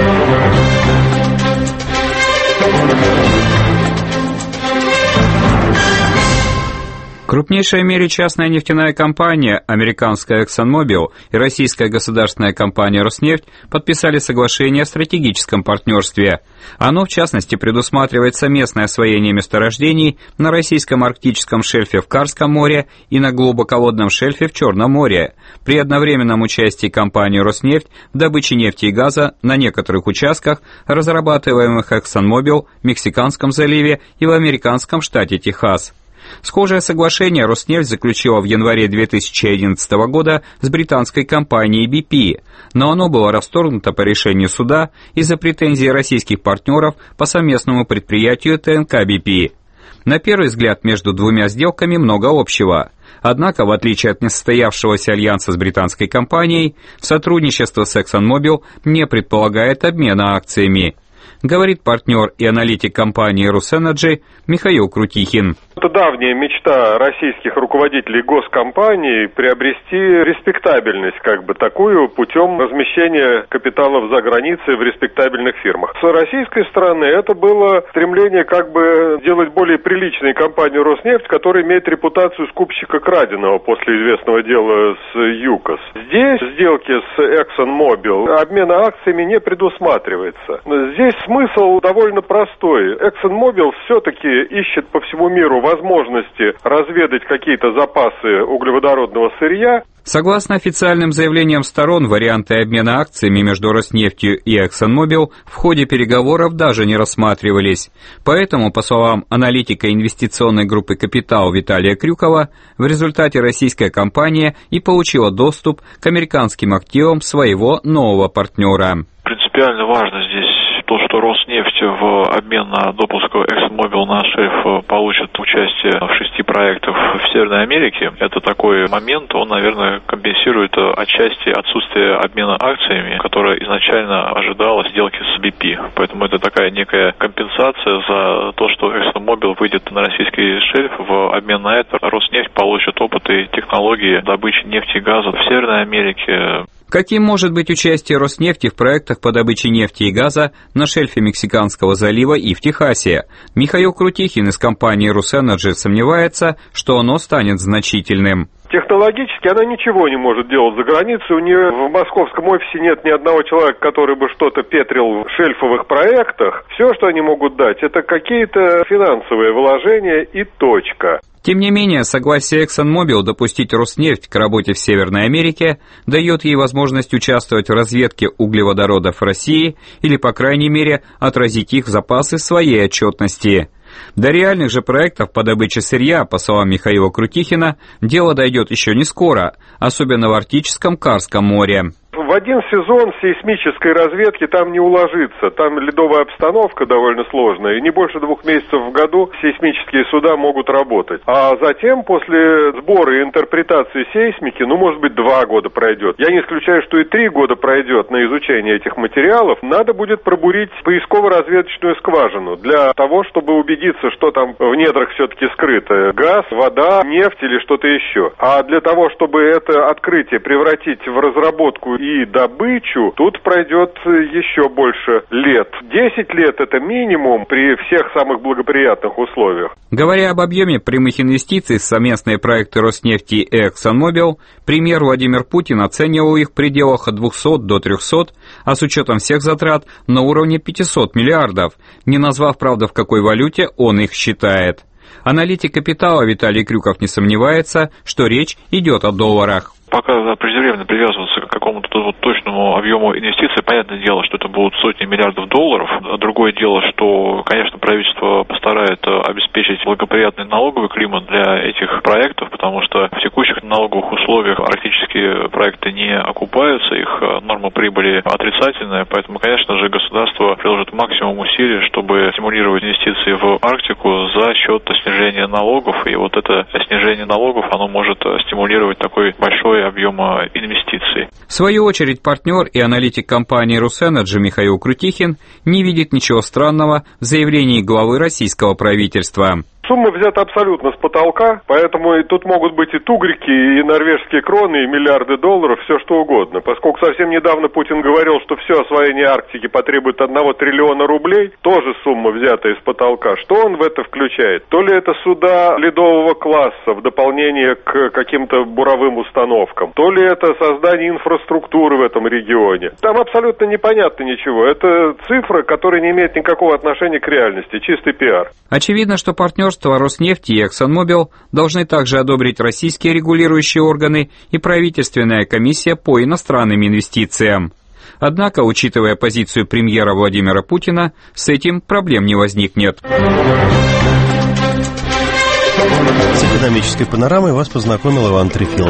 Крупнейшая в мире частная нефтяная компания, американская ExxonMobil и российская государственная компания «Роснефть» подписали соглашение о стратегическом партнерстве. Оно, в частности, предусматривает совместное освоение месторождений на российском арктическом шельфе в Карском море и на глубоководном шельфе в Черном море, при одновременном участии компании «Роснефть» в добыче нефти и газа на некоторых участках, разрабатываемых ExxonMobil в Мексиканском заливе и в американском штате Техас. Схожее соглашение «Роснефть» заключила в январе 2011 года с британской компанией BP, но оно было расторгнуто по решению суда из-за претензий российских партнеров по совместному предприятию ТНК BP. На первый взгляд между двумя сделками много общего. Однако, в отличие от несостоявшегося альянса с британской компанией, сотрудничество с ExxonMobil не предполагает обмена акциями, говорит партнер и аналитик компании «Русэнерджи» Михаил Крутихин.
Это давняя мечта российских руководителей госкомпаний приобрести респектабельность, такую, путем размещения капиталов за границей в респектабельных фирмах. С российской стороны это было стремление делать более приличной компанию «Роснефть», которая имеет репутацию скупщика краденого после известного дела с ЮКОС. Здесь в сделке с ExxonMobil обмена акциями не предусматривается. Здесь смысл довольно простой. ExxonMobil все-таки ищет по всему миру возможности разведать какие-то запасы углеводородного сырья.
Согласно официальным заявлениям сторон, варианты обмена акциями между Роснефтью и ExxonMobil в ходе переговоров даже не рассматривались. Поэтому, по словам аналитика инвестиционной группы «Капитал» Виталия Крюкова, в результате российская компания и получила доступ к американским активам своего нового партнера.
Принципиально важно здесь то, что Роснефть в обмен на допуск ExxonMobil на шельф получит участие в 6 проектах в Северной Америке. Это такой момент, он, наверное, компенсирует отчасти отсутствие обмена акциями, которое изначально ожидалось сделки с BP. Поэтому это такая некая компенсация за то, что ExxonMobil выйдет на российский шельф. В обмен на это Роснефть получит опыт и технологии добычи нефти и газа в Северной Америке.
Каким может быть участие Роснефти в проектах по добыче нефти и газа на шельфе Мексиканского залива и в Техасе? Михаил Крутихин из компании «Русэнерджи» сомневается, что оно станет значительным.
Технологически она ничего не может делать за границей. У нее в московском офисе нет ни одного человека, который бы что-то петрил в шельфовых проектах. Все, что они могут дать, это какие-то финансовые вложения и точка.
Тем не менее, согласие ExxonMobil допустить Роснефть к работе в Северной Америке дает ей возможность участвовать в разведке углеводородов России или, по крайней мере, отразить их в запасы своей отчетности. До реальных же проектов по добыче сырья, по словам Михаила Крутихина, дело дойдет еще не скоро, особенно в Арктическом Карском море.
В один сезон сейсмической разведки там не уложится. Там ледовая обстановка довольно сложная, и не больше 2 месяцев в году сейсмические суда могут работать. А затем, после сбора и интерпретации сейсмики, может быть, 2 года пройдет. Я не исключаю, что и 3 года пройдет на изучение этих материалов. Надо будет пробурить поисково-разведочную скважину для того, чтобы убедиться, что там в недрах все-таки скрыто. Газ, вода, нефть или что-то еще. А для того, чтобы это открытие превратить в разработку и добычу, тут пройдет еще больше лет. 10 лет – это минимум при всех самых благоприятных условиях.
Говоря об объеме прямых инвестиций в совместные проекты Роснефти и ExxonMobil, премьер Владимир Путин оценивал их в пределах от 200 до 300, а с учетом всех затрат на уровне 500 миллиардов, не назвав, правда, в какой валюте он их считает. Аналитик «Капитала» Виталий Крюков не сомневается, что речь идет о долларах.
Пока преждевременно привязываться к какому-то точному объему инвестиций, понятное дело, что это будут сотни миллиардов долларов. Другое дело, что, конечно, правительство постарается обеспечить благоприятный налоговый климат для этих проектов, потому что в текущих налоговых условиях практически проекты не окупаются, их норма прибыли отрицательная, поэтому, конечно же, государство приложит максимум усилий, чтобы стимулировать инвестиции в Арктику за счет снижения налогов, и вот это снижение налогов, оно может стимулировать такой большой объема инвестиций.
В свою очередь, партнер и аналитик компании «Русэнерджи» Михаил Крутихин не видит ничего странного в заявлении главы российского правительства.
Сумма взята абсолютно с потолка, поэтому и тут могут быть и тугрики, и норвежские кроны, и миллиарды долларов, все что угодно. Поскольку совсем недавно Путин говорил, что все освоение Арктики потребует 1 триллиона рублей, тоже сумма взята из потолка. Что он в это включает? То ли это суда ледового класса в дополнение к каким-то буровым установкам, то ли это создание инфраструктуры в этом регионе. Там абсолютно непонятно ничего. Это цифра, которая не имеет никакого отношения к реальности, чистый пиар.
Очевидно, что партнерство Роснефти и ExxonMobil должны также одобрить российские регулирующие органы и правительственная комиссия по иностранным инвестициям. Однако, учитывая позицию премьера Владимира Путина, с этим проблем не возникнет.
С экономической панорамой вас познакомил Иван Трефилов.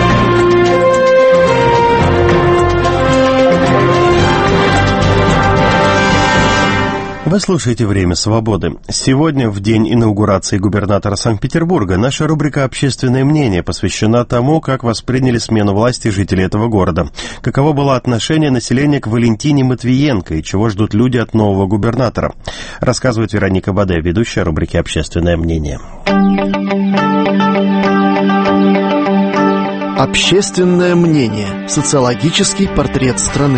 Вы слушаете «Время свободы». Сегодня, в день инаугурации губернатора Санкт-Петербурга, наша рубрика «Общественное мнение» посвящена тому, как восприняли смену власти жители этого города. Каково было отношение населения к Валентине Матвиенко и чего ждут люди от нового губернатора, рассказывает Вероника Баде, ведущая рубрики «Общественное мнение».
Общественное мнение. Социологический портрет страны.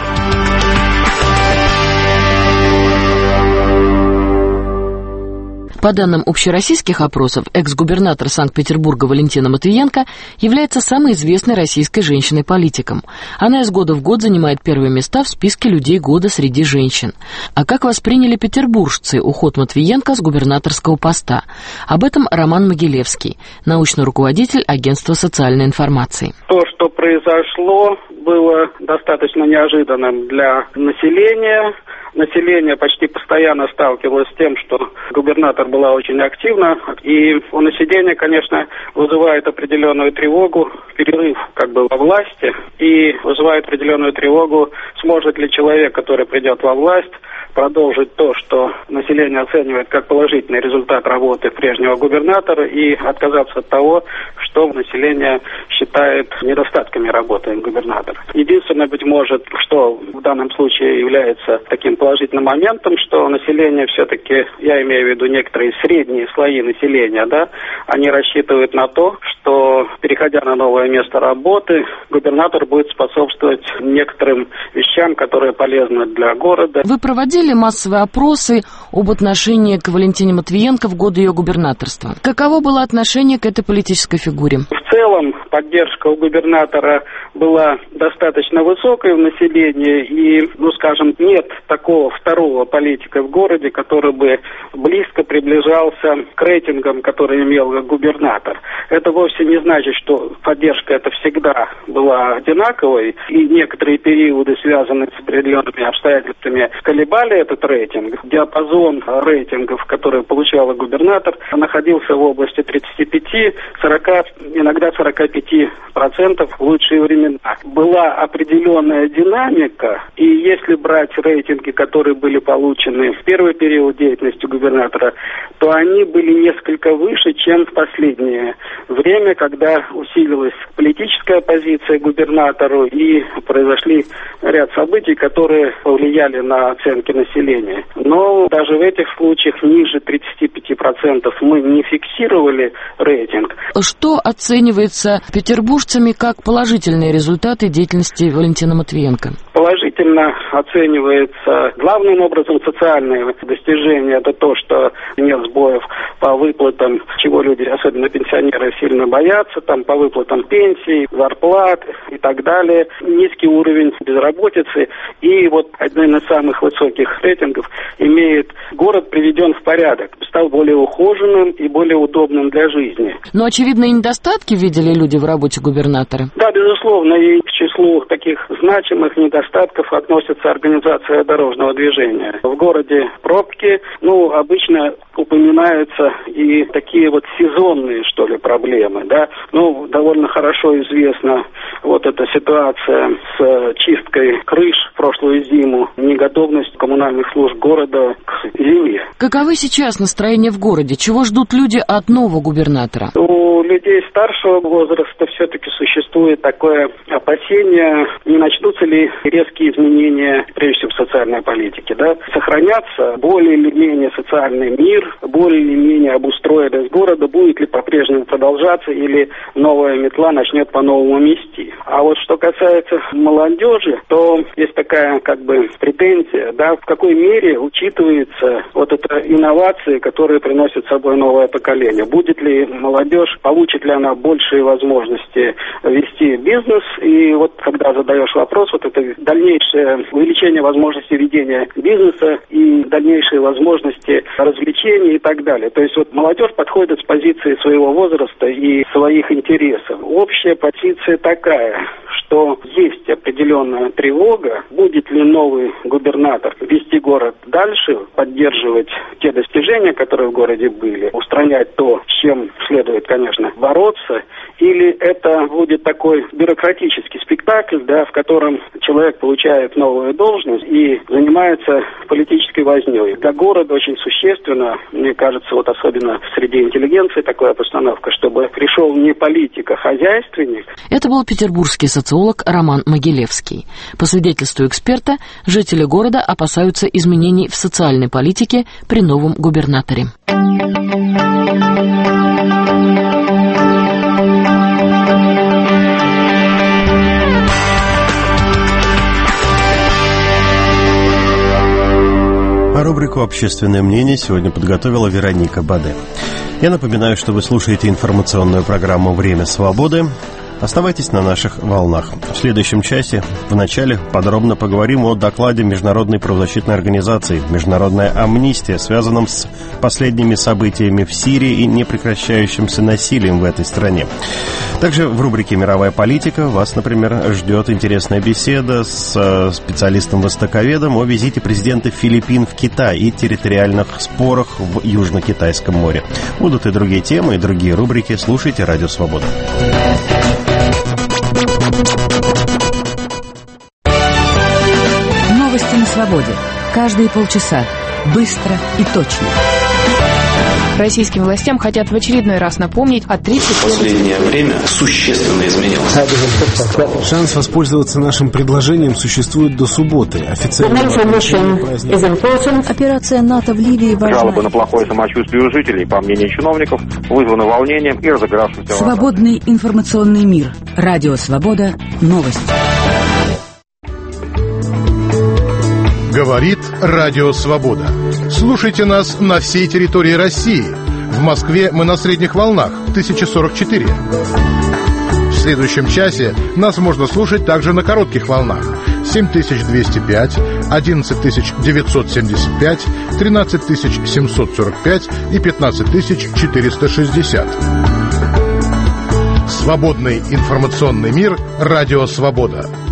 По данным общероссийских опросов, экс-губернатор Санкт-Петербурга Валентина Матвиенко является самой известной российской женщиной-политиком. Она из года в год занимает первые места в списке людей года среди женщин. А как восприняли петербуржцы уход Матвиенко с губернаторского поста? Об этом Роман Могилевский, научный руководитель агентства социальной информации.
То, что произошло, было достаточно неожиданным для населения. Население почти постоянно сталкивалось с тем, что губернатор была очень активна, и у населения, конечно, вызывает определенную тревогу, перерыв во власти, и вызывает определенную тревогу, сможет ли человек, который придет во власть, продолжить то, что население оценивает как положительный результат работы прежнего губернатора, и отказаться от того, что население считает недостатками работы губернатора. Единственное, быть может, что в данном случае является таким положительным моментом, что население все-таки, я имею в виду некоторые средние слои населения, они рассчитывают на то, что, переходя на новое место работы, губернатор будет способствовать некоторым вещам, которые полезны для города.
Вы проводили массовые опросы об отношении к Валентине Матвиенко в годы ее губернаторства. Каково было отношение к этой политической фигуре?
В целом, поддержка у губернатора была достаточно высокой в населении, и, нет такого второго политика в городе, который бы близко приближался к рейтингам, которые имел губернатор. Это вовсе не значит, что поддержка эта всегда была одинаковой, и некоторые периоды, связанные с определенными обстоятельствами, колебали этот рейтинг. Диапазон рейтингов, которые получал губернатор, находился в области 35-40, иногда 45% в лучшие времена. Была определенная динамика, и если брать рейтинги, которые были получены в первый период деятельности губернатора, то они были несколько выше, чем в последнее время, когда усилилась политическая позиция губернатору и произошли ряд событий, которые повлияли на оценки населения. Но даже в этих случаях ниже 35% мы не фиксировали рейтинг.
Что оценивается петербуржцами как положительные результаты деятельности Валентина Матвиенко?
Положительно оценивается главным образом социальные достижения. Это то, что нет сбоев по выплатам, чего люди, особенно пенсионеры, сильно боятся, там по выплатам пенсий, зарплат и так далее. Низкий уровень безработицы. И вот один из самых высоких рейтингов имеет город приведен в порядок, стал более ухоженным и более удобным для жизни.
Но, очевидно, и недостатки видели люди в работе губернатора?
Да, безусловно, и к числу таких значимых недостатков относится организация дорожного движения. В городе пробки, обычно упоминаются и такие вот сезонные, что ли, проблемы, да. Довольно хорошо известна вот эта ситуация с чисткой крыш в прошлую зиму, неготовность коммунальных служб города к зиме.
Каковы сейчас настроения в городе? Чего ждут люди от нового губернатора?
У людей старшего возраста все-таки существует такое опасение, не начнутся ли резкие изменения, прежде всего, в социальной политике, да? Сохранятся более или менее социальный мир, более или менее обустроенность города, будет ли по-прежнему продолжаться или новая метла начнет по-новому мести. А вот что касается молодежи, то есть такая претензия, да, в какой мере учитывается вот эта инновации, которые приносят с собой новое поколение. Будет ли молодежь, получит ли она большие возможности вести бизнес, и вот когда задаешь вопрос, вот это дальнейшее увеличение возможностей ведения бизнеса и дальнейшие возможности развлечений и так далее. То есть вот молодежь подходит с позиции своего возраста и своих интересов. Общая позиция такая, что есть определенная тревога, будет ли новый губернатор вести город дальше, поддерживать те достижения, которые в городе были, устранять то, с чем следует, конечно, бороться, или это будет такой бюрократический спектакль, да, в котором человек получает новую должность и занимается политической вознёй. Для города очень существенно, мне кажется, вот особенно среди интеллигенции такая постановка, чтобы пришел не политик, а хозяйственник.
Это был петербургский социолог Роман Могилевский. По свидетельству эксперта, жители города опасаются изменений в социальной политике при новом губернаторе.
А рубрику «Общественное мнение» сегодня подготовила Вероника Баде. Я напоминаю, что вы слушаете информационную программу «Время свободы». Оставайтесь на наших волнах. В следующем часе в начале подробно поговорим о докладе Международной правозащитной организации «Международная амнистия», связанном с последними событиями в Сирии и непрекращающимся насилием в этой стране. Также в рубрике «Мировая политика» вас, например, ждет интересная беседа с специалистом-востоковедом о визите президента Филиппин в Китай и территориальных спорах в Южно-Китайском море. Будут и другие темы, и другие рубрики. Слушайте «Радио Свобода».
Новости на свободе. Каждые полчаса. Быстро и точно.
Российским властям хотят в очередной раз напомнить о 30
В последнее время существенно изменилось.
Шанс воспользоваться нашим предложением существует до субботы.
Операция НАТО в Ливии важна.
Жалобы на плохое самочувствие у жителей, по мнению чиновников, вызваны волнением и разыгравшимся...
Свободный информационный мир. Радио Свобода. Новости.
Говорит Радио Свобода. Слушайте нас на всей территории России. В Москве мы на средних волнах 1044. В следующем часе нас можно слушать также на коротких волнах 7205, 11975, 13745 и 15460. Свободный информационный мир. Радио Свобода.